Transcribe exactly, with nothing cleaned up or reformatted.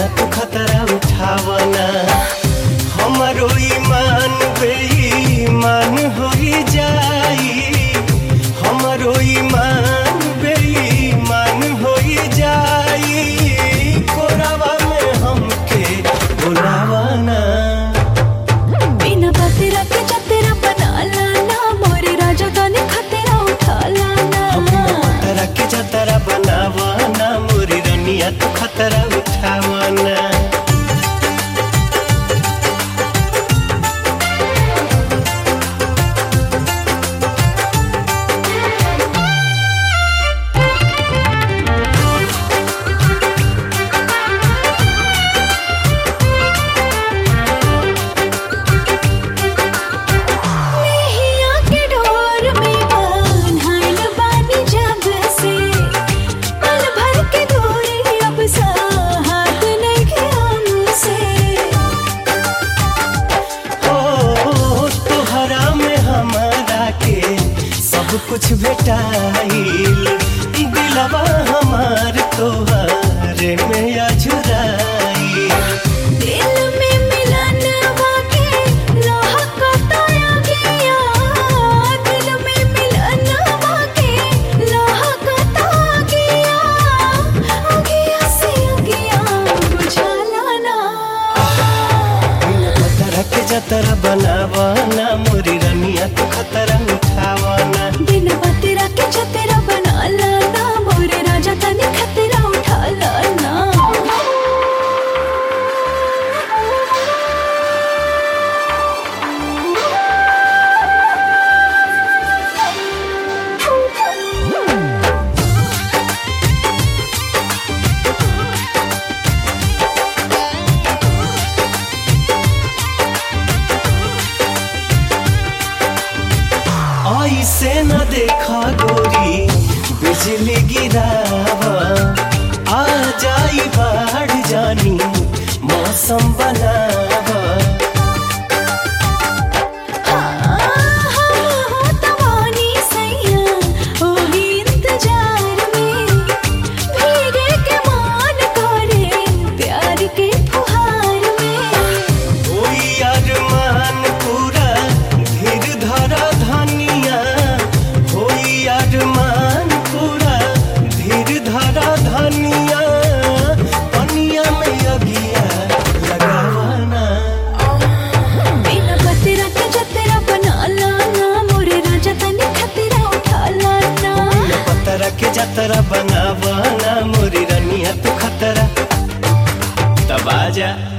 तू खतरा उठावना। हमारो ईमान बेईमान होई जाई, हमारो ईमान बेईमान होई जाई। कोरावा में हमके बुलावना। बिना बतेरा के जतेरा बना लाना, मोरे राजा तनी खतरा उठा लाना। खतरा के जतरा बनावना, मोरी रनिया तू खतरा उठावना। कुछ भेटाइल दिलवा हमार तोहारे में अझुराइल। दिल में मिलन वाके लोहा को ताया गया, दिल में मिलन वाके लोहा को ताया गया। गया से गया बुझा लाना। खतरा के जतरा बनावना, मोरी रनिया तू खतरा उठावना। बिन बतेरा के जतेरा बना लाना, मोरे राजा तनी खतरा उठा लाना। ऐसे न देखा गोरी बिजली गिरावा, आ जाई बाढ़ जानी मौसम बनावा। के जतरा बनावना, मोरी रनिया तू खतरा तब आजा।